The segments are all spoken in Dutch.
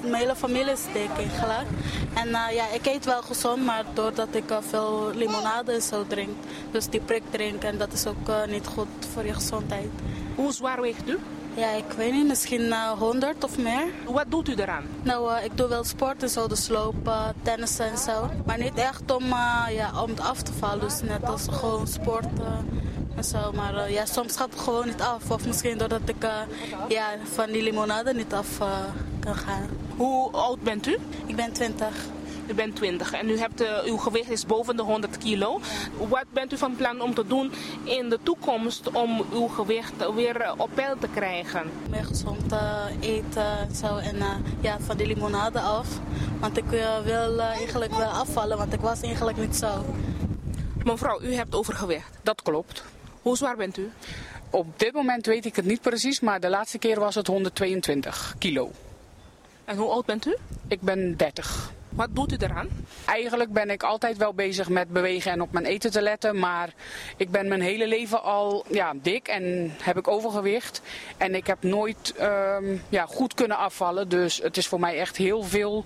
Mijn hele familie is dik eigenlijk. En ik eet wel gezond, maar doordat ik veel limonade en zo drink. Dus die prik drink en dat is ook niet goed voor je gezondheid. Hoe zwaar weegt u? Ja, ik weet niet, misschien 100 of meer. Wat doet u eraan? Nou, ik doe wel sport en zo, dus lopen, tennissen en zo. Maar niet echt om het af te vallen, dus net als gewoon sporten en zo. Maar soms gaat het gewoon niet af. Of misschien doordat ik van die limonade niet af kan gaan. Hoe oud bent u? Ik ben 20. U bent 20 en uw gewicht is boven de 100 kilo. Wat bent u van plan om te doen in de toekomst om uw gewicht weer op peil te krijgen? Meer gezond eten en zo en van die limonade af. Want ik wil eigenlijk wel afvallen, want ik was eigenlijk niet zo. Mevrouw, u hebt overgewicht. Dat klopt. Hoe zwaar bent u? Op dit moment weet ik het niet precies, maar de laatste keer was het 122 kilo. En hoe oud bent u? Ik ben 30. Wat doet u eraan? Eigenlijk ben ik altijd wel bezig met bewegen en op mijn eten te letten. Maar ik ben mijn hele leven al dik en heb ik overgewicht. En ik heb nooit goed kunnen afvallen. Dus het is voor mij echt heel veel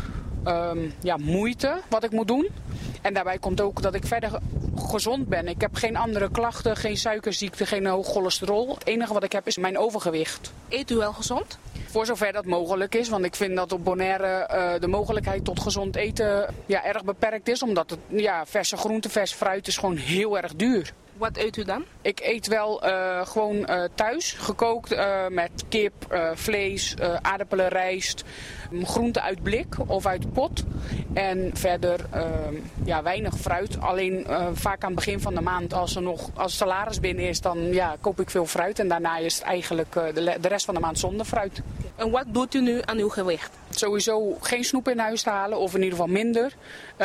moeite wat ik moet doen. En daarbij komt ook dat ik verder gezond ben. Ik heb geen andere klachten, geen suikerziekte, geen hoog cholesterol. Het enige wat ik heb is mijn overgewicht. Eet u wel gezond? Voor zover dat mogelijk is, want ik vind dat op Bonaire de mogelijkheid tot gezond eten erg beperkt is. Omdat het verse groente, vers fruit is gewoon heel erg duur. Wat eet u dan? Ik eet wel gewoon thuis, gekookt met kip, vlees, aardappelen, rijst, groenten uit blik of uit pot. En verder weinig fruit. Alleen vaak aan het begin van de maand als salaris binnen is, dan koop ik veel fruit. En daarna is het eigenlijk de rest van de maand zonder fruit. En wat doet u nu aan uw gewicht? Sowieso geen snoep in huis te halen, of in ieder geval minder.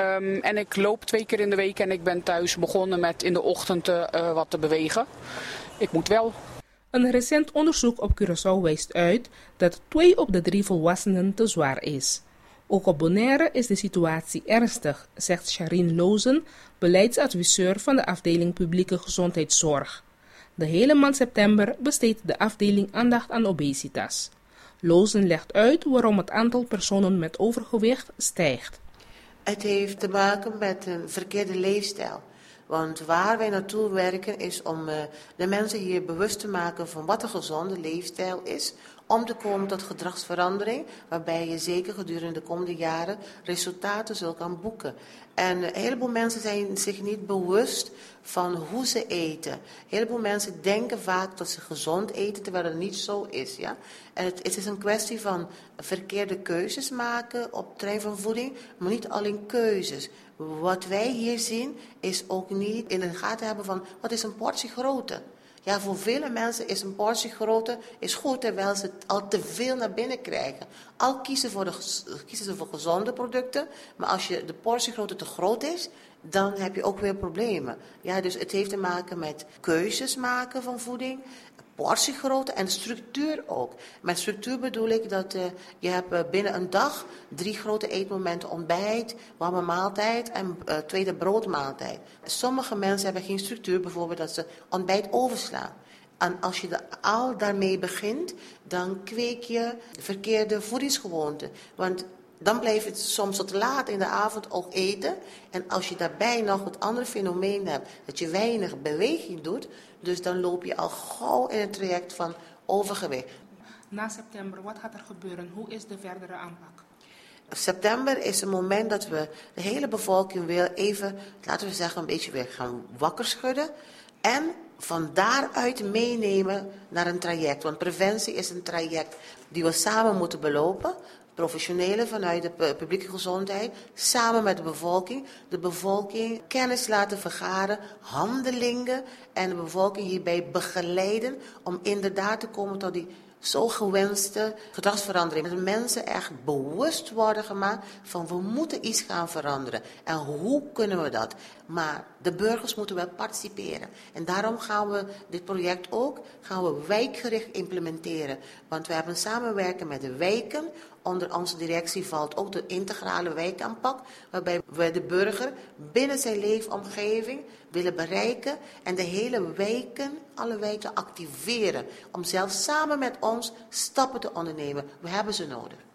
En ik loop 2 keer in de week en ik ben thuis begonnen met in de ochtend wat te bewegen. Ik moet wel. Een recent onderzoek op Curaçao wijst uit dat 2 op de 3 volwassenen te zwaar is. Ook op Bonaire is de situatie ernstig, zegt Charine Lozen, beleidsadviseur van de afdeling Publieke Gezondheidszorg. De hele maand september besteedt de afdeling aandacht aan obesitas. Lozen legt uit waarom het aantal personen met overgewicht stijgt. Het heeft te maken met een verkeerde leefstijl. Want waar wij naartoe werken is om de mensen hier bewust te maken van wat een gezonde leefstijl is. Om te komen tot gedragsverandering, waarbij je zeker gedurende de komende jaren resultaten zult gaan boeken. En een heleboel mensen zijn zich niet bewust van hoe ze eten. Een heleboel mensen denken vaak dat ze gezond eten, terwijl het niet zo is. Ja? En het is een kwestie van verkeerde keuzes maken op het terrein van voeding, maar niet alleen keuzes. Wat wij hier zien is ook niet in de gaten hebben van wat is een portie grootte. Ja, voor vele mensen is een portie grootte is goed, terwijl ze al te veel naar binnen krijgen. Al kiezen ze voor gezonde producten, maar als je de portiegrootte te groot is, dan heb je ook weer problemen. Ja, dus het heeft te maken met keuzes maken van voeding, portiegrootte en structuur ook. Met structuur bedoel ik dat je hebt binnen een dag 3 grote eetmomenten: ontbijt, warme maaltijd en tweede broodmaaltijd. Sommige mensen hebben geen structuur, bijvoorbeeld dat ze ontbijt overslaan. En als je al daarmee begint, dan kweek je verkeerde voedingsgewoonten. Want dan blijf je soms tot laat in de avond ook eten. En als je daarbij nog het andere fenomeen hebt, dat je weinig beweging doet, dus dan loop je al gauw in het traject van overgewicht. Na september, wat gaat er gebeuren? Hoe is de verdere aanpak? September is een moment dat we de hele bevolking weer even, laten we zeggen, een beetje weer gaan wakker schudden. En van daaruit meenemen naar een traject. Want preventie is een traject die we samen moeten belopen. Professionelen vanuit de publieke gezondheid, samen met de bevolking kennis laten vergaren, handelingen en de bevolking hierbij begeleiden om inderdaad te komen tot die zo gewenste gedragsverandering. Dat mensen echt bewust worden gemaakt van we moeten iets gaan veranderen. En hoe kunnen we dat? Maar de burgers moeten wel participeren. En daarom gaan we dit project ook wijkgericht implementeren. Want we hebben samenwerken met de wijken. Onder onze directie valt ook de integrale wijkaanpak, waarbij we de burger binnen zijn leefomgeving willen bereiken en de hele wijken, alle wijken activeren om zelfs samen met ons stappen te ondernemen. We hebben ze nodig.